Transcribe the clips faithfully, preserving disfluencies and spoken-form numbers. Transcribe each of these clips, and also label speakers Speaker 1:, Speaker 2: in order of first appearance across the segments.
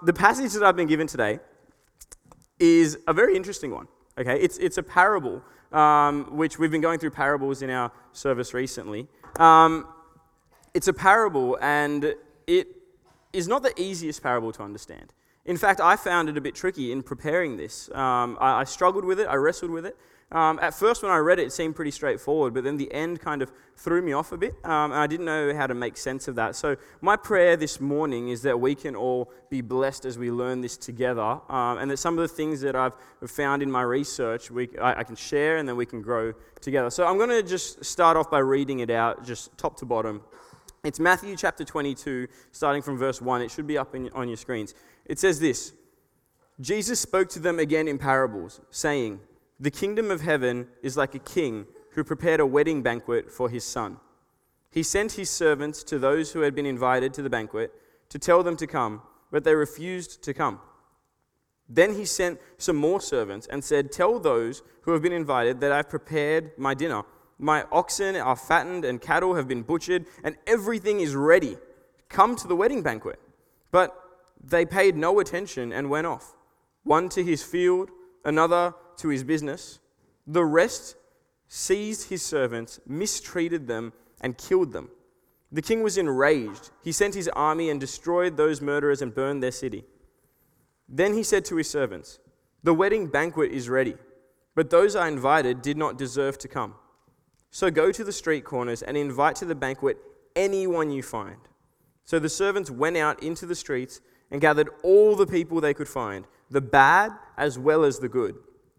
Speaker 1: the passage that I've been given today is a very interesting one. Okay, it's it's a parable, um, which we've been going through parables in our service recently. Um, it's a parable, and it is not the easiest parable to understand. In fact, I found it a bit tricky in preparing this. Um, I, I struggled with it. I wrestled with it. Um, at first, when I read it, it seemed pretty straightforward, but then the end kind of threw me off a bit, um, and I didn't know how to make sense of that. So my prayer this morning is that we can all be blessed as we learn this together, um, and that some of the things that I've found in my research we, I, I can share, and then we can grow together. So I'm going to just start off by reading it out, just top to bottom. It's Matthew chapter twenty-two, starting from verse one. It should be up in, on your screens. It says this: Jesus spoke to them again in parables, saying, "The kingdom of heaven is like a king who prepared a wedding banquet for his son. He sent his servants to those who had been invited to the banquet to tell them to come, but they refused to come. Then he sent some more servants and said, 'Tell those who have been invited that I've prepared my dinner. My oxen are fattened and cattle have been butchered, and everything is ready. Come to the wedding banquet.' But they paid no attention and went off, one to his field, another to his business. The rest seized his servants, mistreated them, and killed them. The king was enraged. He sent his army and destroyed those murderers and burned their city. Then he said to his servants, 'The wedding banquet is ready, but those I invited did not deserve to come. So go to the street corners and invite to the banquet anyone you find.' So the servants went out into the streets and gathered all the people they could find, the bad as well as the good.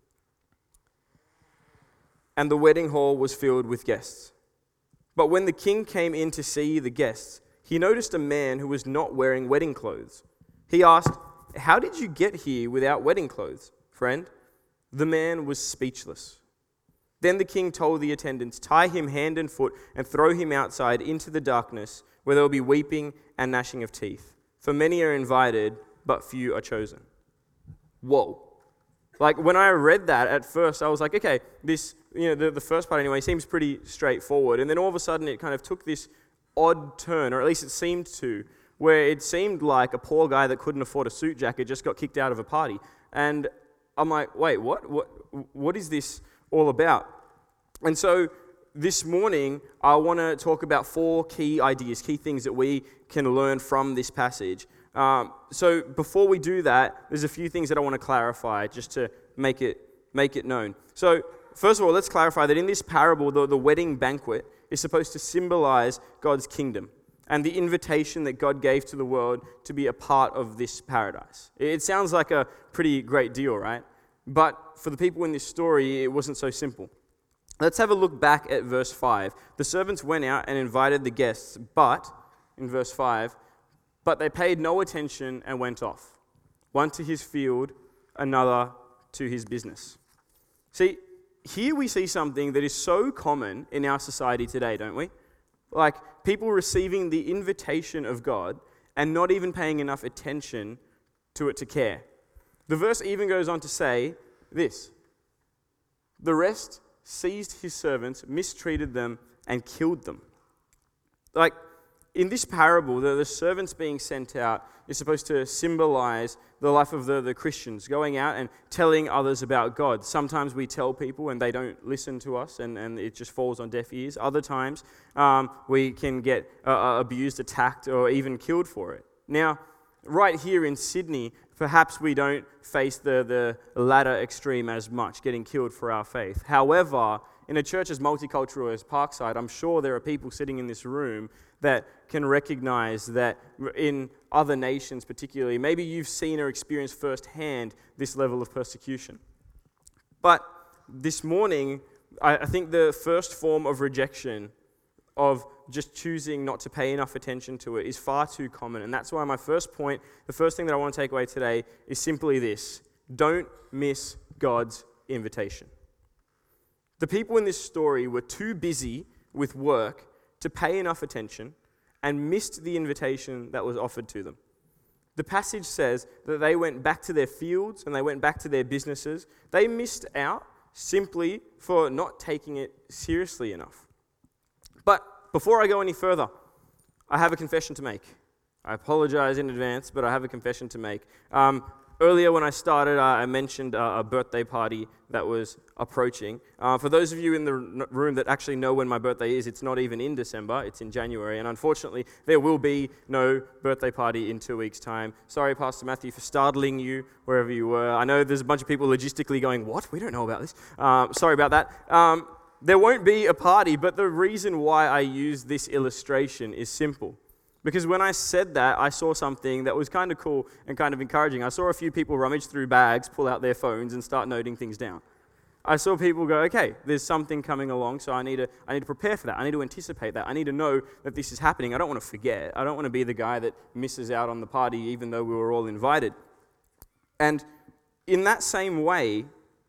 Speaker 1: And the wedding hall was filled with guests. But when the king came in to see the guests, he noticed a man who was not wearing wedding clothes. He asked, 'How did you get here without wedding clothes, friend?' The man was speechless. Then the king told the attendants, 'Tie him hand and foot and throw him outside into the darkness, where there will be weeping and gnashing of teeth. For many are invited, but few are chosen.'" Whoa. Like, when I read that at first, I was like, okay, this, you know, the, the first part anyway, seems pretty straightforward. And then all of a sudden, it kind of took this odd turn, or at least it seemed to, where it seemed like a poor guy that couldn't afford a suit jacket just got kicked out of a party. And I'm like, wait, what? What? What is this all about? And so this morning, I want to talk about four key ideas, key things that we can learn from this passage. Um, so before we do that, there's a few things that I want to clarify just to make it make it known. So first of all, let's clarify that in this parable, the, the wedding banquet is supposed to symbolize God's kingdom and the invitation that God gave to the world to be a part of this paradise. It sounds like a pretty great deal, right? But for the people in this story, it wasn't so simple. Let's have a look back at verse five. The servants went out and invited the guests, but, in verse five, but they paid no attention and went off, one to his field, another to his business. See, here we see something that is so common in our society today, don't we? Like people receiving the invitation of God and not even paying enough attention to it to care. The verse even goes on to say this: "The rest seized his servants, mistreated them, and killed them." Like, in this parable, the, the servants being sent out is supposed to symbolize the life of the, the Christians, going out and telling others about God. Sometimes we tell people and they don't listen to us, and, and it just falls on deaf ears. Other times, um, we can get uh, abused, attacked, or even killed for it. Now, right here in Sydney, perhaps we don't face the, the latter extreme as much, getting killed for our faith. However, in a church as multicultural as Parkside, I'm sure there are people sitting in this room that can recognize that in other nations particularly, maybe you've seen or experienced firsthand this level of persecution. But this morning, I, I think the first form of rejection, of just choosing not to pay enough attention to it, is far too common. And that's why my first point, the first thing that I want to take away today is simply this: don't miss God's invitation. The people in this story were too busy with work to pay enough attention and missed the invitation that was offered to them. The passage says that they went back to their fields and they went back to their businesses. They missed out simply for not taking it seriously enough. But before I go any further, I have a confession to make. I apologize in advance, but I have a confession to make. Um, earlier when I started, uh, I mentioned uh, a birthday party that was approaching. Uh, for those of you in the r- room that actually know when my birthday is, it's not even in December, it's in January, and unfortunately, there will be no birthday party in two weeks' time. Sorry, Pastor Matthew, for startling you wherever you were. I know there's a bunch of people logistically going, what? We don't know about this. Um, sorry about that. Um, there won't be a party, but the reason why I use this illustration is simple. Because when I said that, I saw something that was kind of cool and kind of encouraging. I saw a few people rummage through bags, pull out their phones, and start noting things down. I saw people go, okay, there's something coming along, so I need to I need to prepare for that. I need to anticipate that. I need to know that this is happening. I don't want to forget. I don't want to be the guy that misses out on the party even though we were all invited. And in that same way,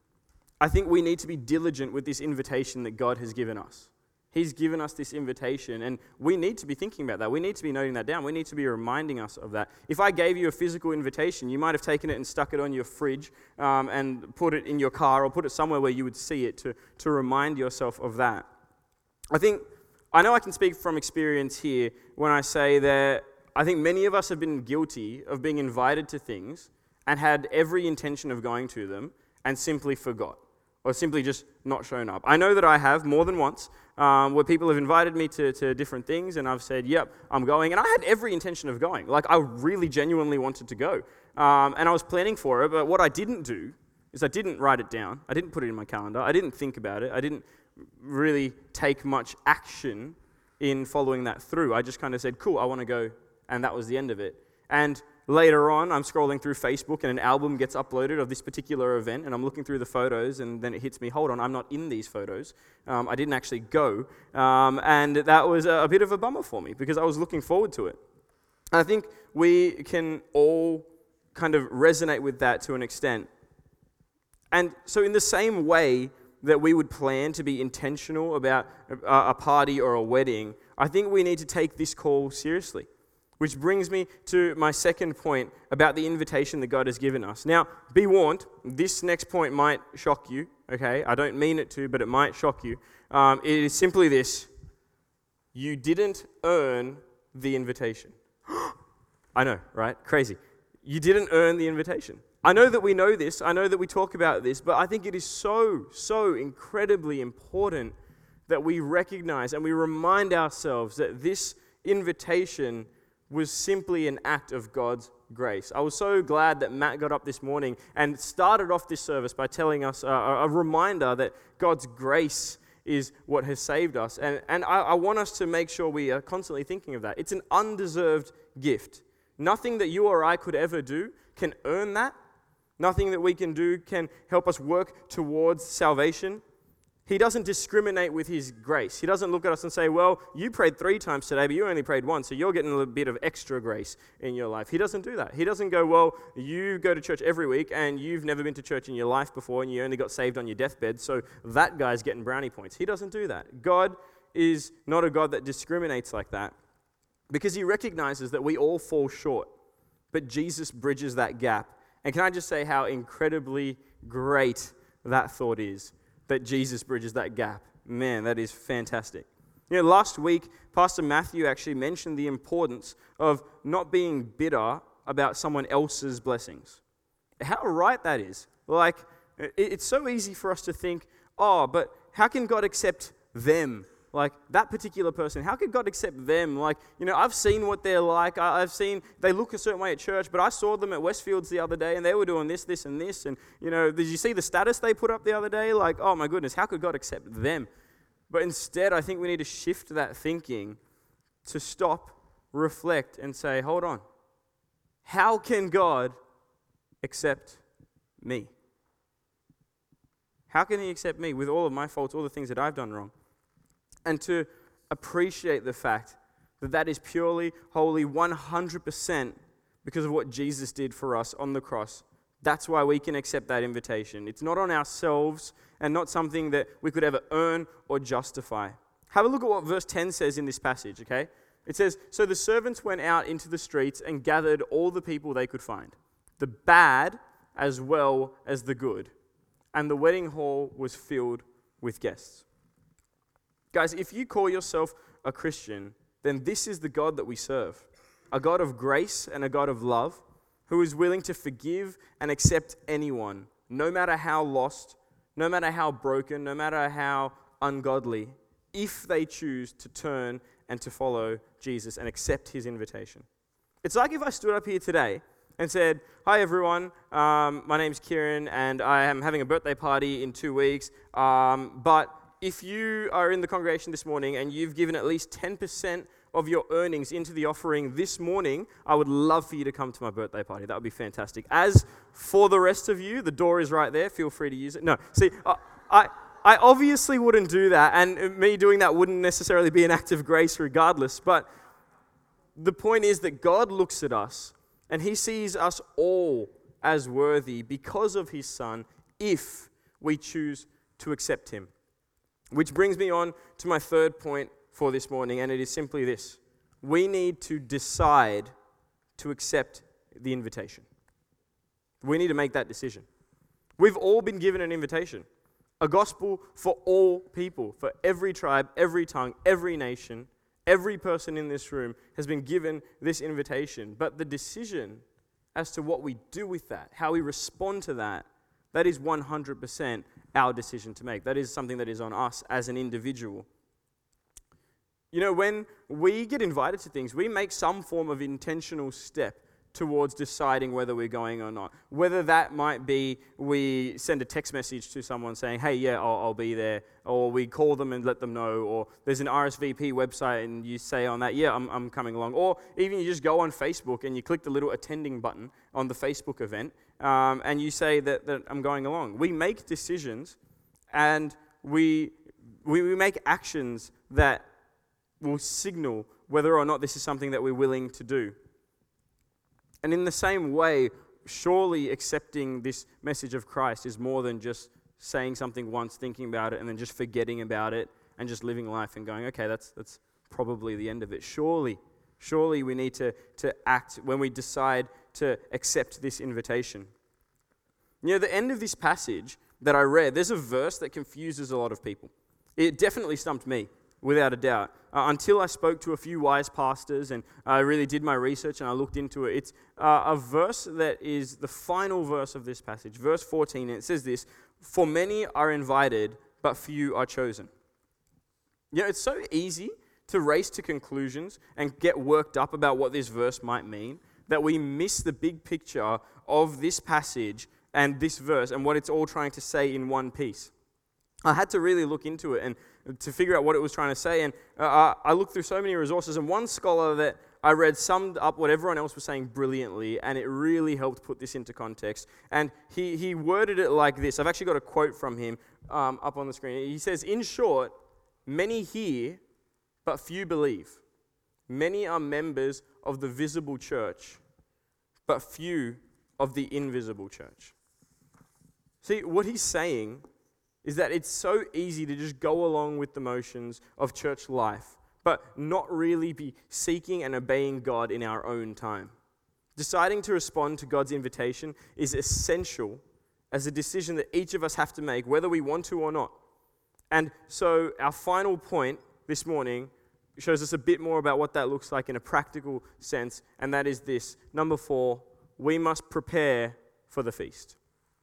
Speaker 1: I think we need to be diligent with this invitation that God has given us. He's given us this invitation, and we need to be thinking about that. We need to be noting that down. We need to be reminding us of that. If I gave you a physical invitation, you might have taken it and stuck it on your fridge um, and put it in your car or put it somewhere where you would see it to, to remind yourself of that. I think, I know I can speak from experience here when I say that I think many of us have been guilty of being invited to things and had every intention of going to them and simply forgot, or simply just not shown up. I know that I have more than once, um, where people have invited me to, to different things, and I've said, yep, I'm going. And I had every intention of going. Like, I really genuinely wanted to go. Um, and I was planning for it, but what I didn't do is I didn't write it down. I didn't put it in my calendar. I didn't think about it. I didn't really take much action in following that through. I just kind of said, cool, I want to go, and that was the end of it. And later on, I'm scrolling through Facebook and an album gets uploaded of this particular event, and I'm looking through the photos, and then it hits me, hold on, I'm not in these photos. Um, I didn't actually go. Um, and that was a, a bit of a bummer for me because I was looking forward to it. And I think we can all kind of resonate with that to an extent. And so in the same way that we would plan to be intentional about a, a party or a wedding, I think we need to take this call seriously. Which brings me to my second point about the invitation that God has given us. Now, be warned, this next point might shock you, okay? I don't mean it to, but it might shock you. Um, it is simply this: you didn't earn the invitation. I know, right? Crazy. You didn't earn the invitation. I know that we know this, I know that we talk about this, but I think it is so, so incredibly important that we recognize and we remind ourselves that this invitation was simply an act of God's grace. I was so glad that Matt got up this morning and started off this service by telling us a, a reminder that God's grace is what has saved us. And, and I, I want us to make sure we are constantly thinking of that. It's an undeserved gift. Nothing that you or I could ever do can earn that. Nothing that we can do can help us work towards salvation. He doesn't discriminate with his grace. He doesn't look at us and say, well, you prayed three times today, but you only prayed once, so you're getting a little bit of extra grace in your life. He doesn't do that. He doesn't go, well, you go to church every week, and you've never been to church in your life before, and you only got saved on your deathbed, so that guy's getting brownie points. He doesn't do that. God is not a God that discriminates like that, because he recognizes that we all fall short, but Jesus bridges that gap. And can I just say how incredibly great that thought is? That Jesus bridges that gap. Man, that is fantastic. You know, last week, Pastor Matthew actually mentioned the importance of not being bitter about someone else's blessings. How right that is. Like, it's so easy for us to think, oh, but how can God accept them? Like, that particular person, how could God accept them? Like, you know, I've seen what they're like. I've seen, they look a certain way at church, but I saw them at Westfields the other day, and they were doing this, this, and this. And, you know, did you see the status they put up the other day? Like, oh my goodness, how could God accept them? But instead, I think we need to shift that thinking to stop, reflect, and say, hold on. How can God accept me? How can he accept me with all of my faults, all the things that I've done wrong? And to appreciate the fact that that is purely, wholly, one hundred percent because of what Jesus did for us on the cross. That's why we can accept that invitation. It's not on ourselves and not something that we could ever earn or justify. Have a look at what verse ten says in this passage, okay? It says, so the servants went out into the streets and gathered all the people they could find, the bad as well as the good. And the wedding hall was filled with guests. Guys, if you call yourself a Christian, then this is the God that we serve. a God of grace and a God of love, who is willing to forgive and accept anyone, no matter how lost, no matter how broken, no matter how ungodly, if they choose to turn and to follow Jesus and accept his invitation. It's like if I stood up here today and said, "Hi everyone, um, my name's Kieran and I am having a birthday party in two weeks, um, but if you are in the congregation this morning and you've given at least ten percent of your earnings into the offering this morning, I would love for you to come to my birthday party. That would be fantastic. As for the rest of you, the door is right there. Feel free to use it." No, see, I, I, I obviously wouldn't do that, and me doing that wouldn't necessarily be an act of grace regardless, but the point is that God looks at us and he sees us all as worthy because of his Son if we choose to accept him. Which brings me on to my third point for this morning, and it is simply this. We need to decide to accept the invitation. We need to make that decision. We've all been given an invitation, a gospel for all people, for every tribe, every tongue, every nation. Every person in this room has been given this invitation, but the decision as to what we do with that, how we respond to that, that is one hundred percent our decision to make. That is something that is on us as an individual. You know, when we get invited to things, we make some form of intentional step towards deciding whether we're going or not. Whether that might be we send a text message to someone saying, "Hey, yeah, I'll, I'll be there," or we call them and let them know, or there's an R S V P website and you say on that, "Yeah, I'm, I'm coming along," or even you just go on Facebook and you click the little attending button on the Facebook event um, and you say that, that I'm going along. We make decisions and we, we we make actions that will signal whether or not this is something that we're willing to do. And in the same way, surely accepting this message of Christ is more than just saying something once, thinking about it, and then just forgetting about it and just living life and going, okay, that's that's probably the end of it. Surely, surely we need to, to act when we decide to accept this invitation. You know, the end of this passage that I read, there's a verse that confuses a lot of people. It definitely stumped me, without a doubt. Uh, until I spoke to a few wise pastors and I really did my research and I looked into it. It's uh, a verse that is the final verse of this passage, verse fourteen, and it says this: "For many are invited, but few are chosen." You know, it's so easy to race to conclusions and get worked up about what this verse might mean that we miss the big picture of this passage and this verse and what it's all trying to say in one piece. I had to really look into it and to figure out what it was trying to say. And uh, I looked through so many resources, and one scholar that I read summed up what everyone else was saying brilliantly, and it really helped put this into context. And he, he worded it like this. I've actually got a quote from him um, up on the screen. He says, "In short, many hear, but few believe. Many are members of the visible church, but few of the invisible church." See, what he's saying is that it's so easy to just go along with the motions of church life, but not really be seeking and obeying God in our own time. Deciding to respond to God's invitation is essential as a decision that each of us have to make, whether we want to or not. And so our final point this morning shows us a bit more about what that looks like in a practical sense, and that is this. Number four, we must prepare for the feast.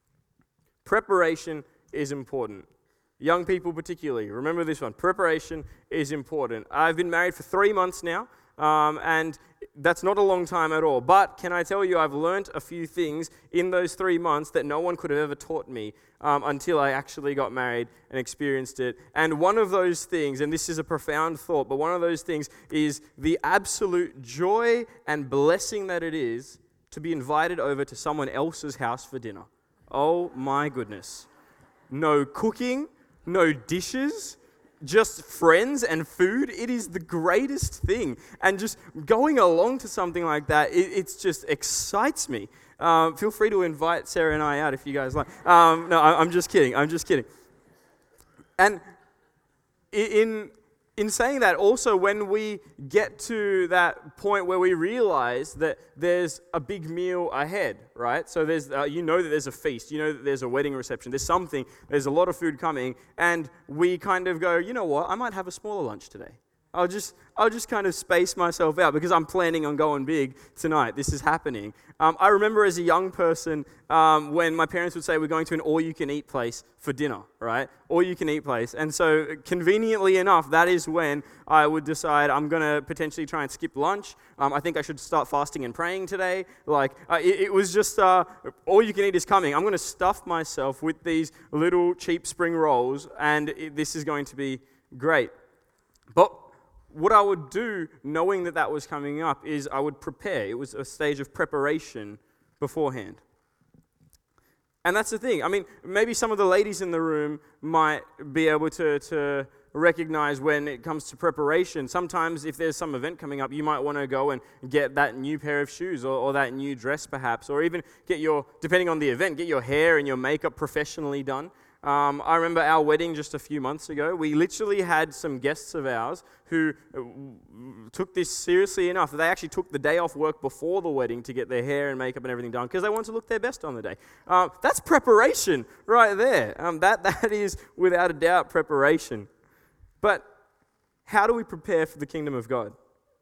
Speaker 1: Preparation is important. Young people particularly, remember this one. Preparation is important. I've been married for three months now, um, and that's not a long time at all. But can I tell you, I've learnt a few things in those three months that no one could have ever taught me um, until I actually got married and experienced it. And one of those things, and this is a profound thought, but one of those things is the absolute joy and blessing that it is to be invited over to someone else's house for dinner. Oh my goodness. No cooking, no dishes, just friends and food. It is the greatest thing. And just going along to something like that, it it's just excites me. Um, feel free to invite Sarah and I out if you guys like. Um, no, I, I'm just kidding. I'm just kidding. And in in saying that, also when we get to that point where we realize that there's a big meal ahead, right? So there's, uh, you know that there's a feast, you know that there's a wedding reception, there's something, there's a lot of food coming, and we kind of go, you know what, I might have a smaller lunch today. I'll just I'll just kind of space myself out because I'm planning on going big tonight. This is happening. Um, I remember as a young person um, when my parents would say we're going to an all-you-can-eat place for dinner, right? All-you-can-eat place. And so conveniently enough, that is when I would decide I'm going to potentially try and skip lunch. Um, I think I should start fasting and praying today. Like, uh, it, it was just uh, all-you-can-eat is coming. I'm going to stuff myself with these little cheap spring rolls, and it, this is going to be great. But what I would do, knowing that that was coming up, is I would prepare. It was a stage of preparation beforehand. And that's the thing. I mean, maybe some of the ladies in the room might be able to, to recognize when it comes to preparation. Sometimes if there's some event coming up, you might want to go and get that new pair of shoes or, or that new dress perhaps, or even get your, depending on the event, get your hair and your makeup professionally done. Um, I remember our wedding just a few months ago. We literally had some guests of ours who took this seriously enough that they actually took the day off work before the wedding to get their hair and makeup and everything done because they wanted to look their best on the day. Uh, that's preparation right there. Um, that that is without a doubt preparation. But how do we prepare for the kingdom of God?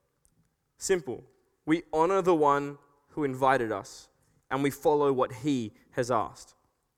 Speaker 1: Simple. We honor the one who invited us and we follow what he has asked.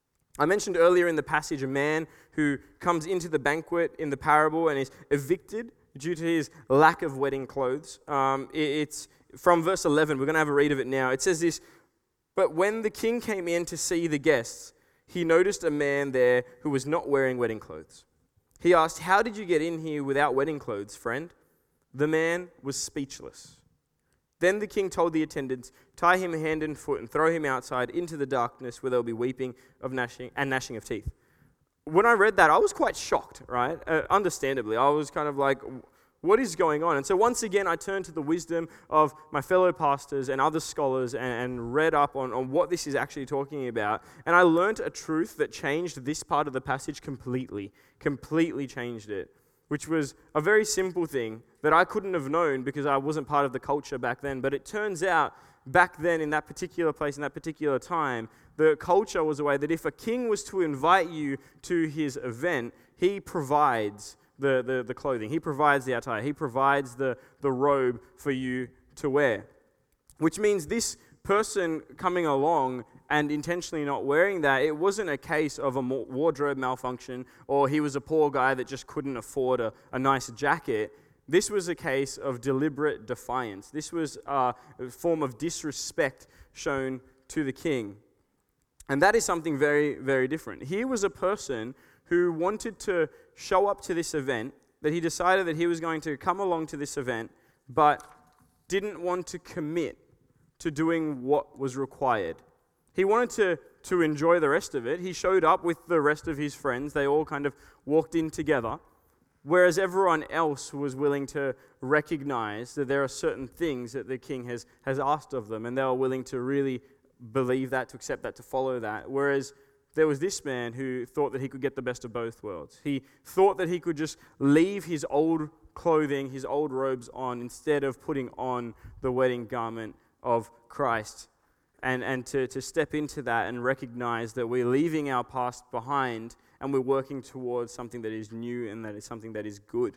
Speaker 1: I mentioned earlier in the passage a man who comes into the banquet in the parable and is evicted due to his lack of wedding clothes. Um, it, it's from verse eleven. We're going to have a read of it now. It says this, "But when the king came in to see the guests, he noticed a man there who was not wearing wedding clothes. He asked, 'How did you get in here without wedding clothes, friend?' The man was speechless. Then the king told the attendants, 'Tie him hand and foot and throw him outside into the darkness where there will be weeping of gnashing and gnashing of teeth.'" When I read that, I was quite shocked, right? Uh, understandably, I was kind of like, what is going on? And so once again, I turned to the wisdom of my fellow pastors and other scholars and, and read up on, on what this is actually talking about. And I learned a truth that changed this part of the passage completely, completely changed it. Which was a very simple thing that I couldn't have known because I wasn't part of the culture back then. But it turns out back then in that particular place, in that particular time, the culture was a way that if a king was to invite you to his event, he provides the, the, the clothing. He provides the attire. He provides the, the robe for you to wear. Which means this person coming along and intentionally not wearing that, it wasn't a case of a wardrobe malfunction or he was a poor guy that just couldn't afford a, a nice jacket. This was a case of deliberate defiance. This was a form of disrespect shown to the king. And that is something very, very different. Here was a person who wanted to show up to this event, that he decided that he was going to come along to this event, but didn't want to commit to doing what was required. He wanted to, to enjoy the rest of it. He showed up with the rest of his friends. They all kind of walked in together, whereas everyone else was willing to recognize that there are certain things that the king has, has asked of them, and they were willing to really believe that, to accept that, to follow that. Whereas there was this man who thought that he could get the best of both worlds. He thought that he could just leave his old clothing, his old robes on, instead of putting on the wedding garment of Christ. And, and to, to step into that and recognize that we're leaving our past behind and we're working towards something that is new and that is something that is good.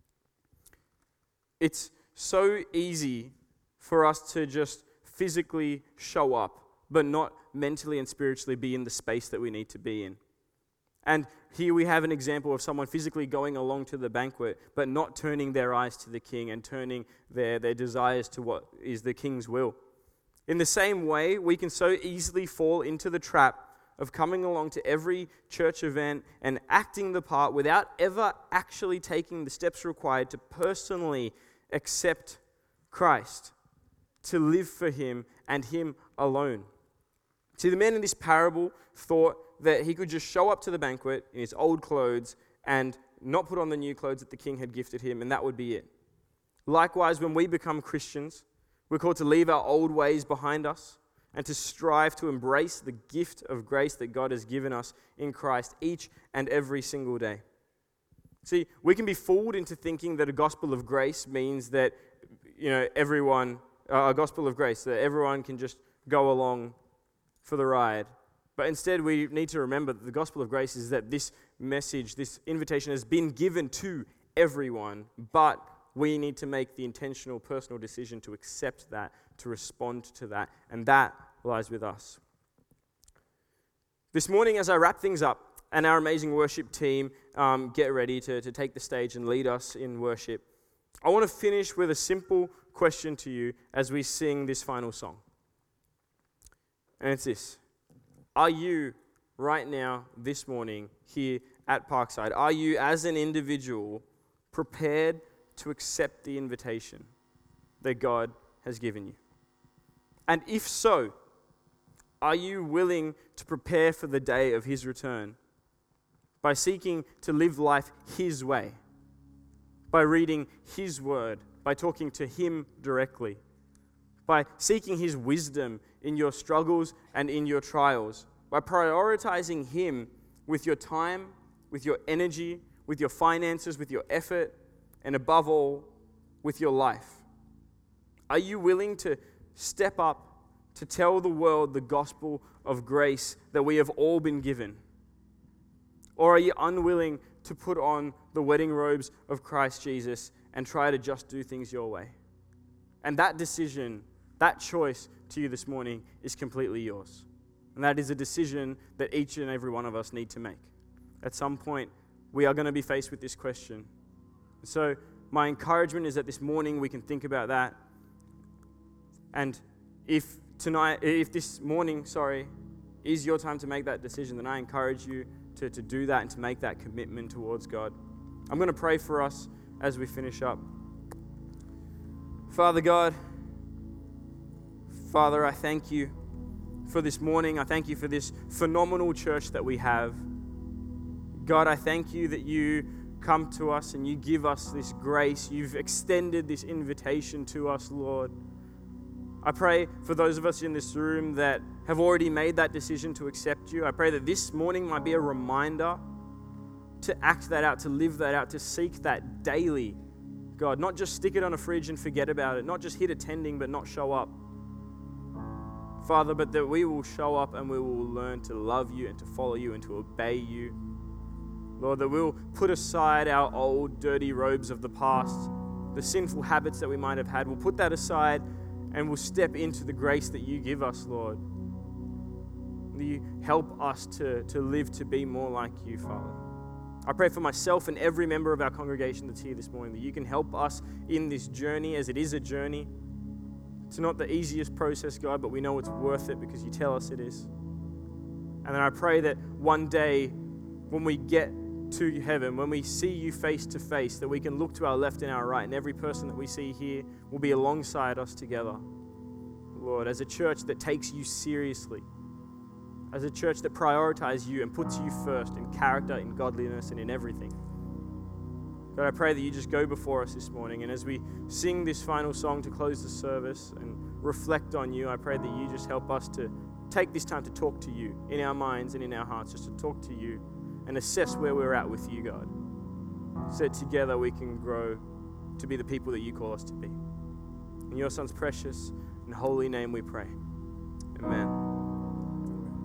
Speaker 1: It's so easy for us to just physically show up, but not mentally and spiritually be in the space that we need to be in. And here we have an example of someone physically going along to the banquet, but not turning their eyes to the king and turning their, their desires to what is the king's will. In the same way, we can so easily fall into the trap of coming along to every church event and acting the part without ever actually taking the steps required to personally accept Christ, to live for him and him alone. See, the man in this parable thought that he could just show up to the banquet in his old clothes and not put on the new clothes that the king had gifted him, and that would be it. Likewise, when we become Christians, we're called to leave our old ways behind us and to strive to embrace the gift of grace that God has given us in Christ each and every single day. See, we can be fooled into thinking that a gospel of grace means that, you know, everyone, uh, a gospel of grace, that everyone can just go along for the ride. But instead, we need to remember that the gospel of grace is that this message, this invitation has been given to everyone, but we need to make the intentional personal decision to accept that, to respond to that, and that lies with us. This morning, as I wrap things up, and our amazing worship team um, get ready to, to take the stage and lead us in worship, I want to finish with a simple question to you as we sing this final song. And it's this: are you right now, this morning, here at Parkside, are you as an individual prepared to accept the invitation that God has given you? And if so, are you willing to prepare for the day of His return by seeking to live life His way, by reading His word, by talking to Him directly, by seeking His wisdom in your struggles and in your trials, by prioritizing Him with your time, with your energy, with your finances, with your effort, and above all, with your life? Are you willing to step up to tell the world the gospel of grace that we have all been given? Or are you unwilling to put on the wedding robes of Christ Jesus and try to just do things your way? And that decision, that choice to you this morning is completely yours. And that is a decision that each and every one of us need to make. At some point, we are going to be faced with this question. So my encouragement is that this morning we can think about that. And if tonight, if this morning, sorry, is your time to make that decision, then I encourage you to, to do that and to make that commitment towards God. I'm going to pray for us as we finish up. Father God, Father, I thank you for this morning. I thank you for this phenomenal church that we have. God, I thank you that you come to us and you give us this grace. You've extended this invitation to us, Lord. I pray for those of us in this room that have already made that decision to accept you. I pray that this morning might be a reminder to act that out, to live that out, to seek that daily. God, not just stick it on a fridge and forget about it, not just hit attending but not show up. Father, but that we will show up and we will learn to love you and to follow you and to obey you. Lord, that we'll put aside our old dirty robes of the past, the sinful habits that we might have had. We'll put that aside and we'll step into the grace that you give us, Lord. That you help us to, to live to be more like you, Father. I pray for myself and every member of our congregation that's here this morning, that you can help us in this journey, as it is a journey. It's not the easiest process, God, but we know it's worth it because you tell us it is. And then I pray that one day when we get to heaven, when we see you face to face, that we can look to our left and our right, and every person that we see here will be alongside us together. Lord, as a church that takes you seriously, as a church that prioritizes you and puts you first in character, in godliness, and in everything. God, I pray that you just go before us this morning, and as we sing this final song to close the service and reflect on you, I pray that you just help us to take this time to talk to you in our minds and in our hearts, just to talk to you and assess where we're at with you, God. So that together we can grow to be the people that you call us to be. In your Son's precious and holy name we pray. Amen.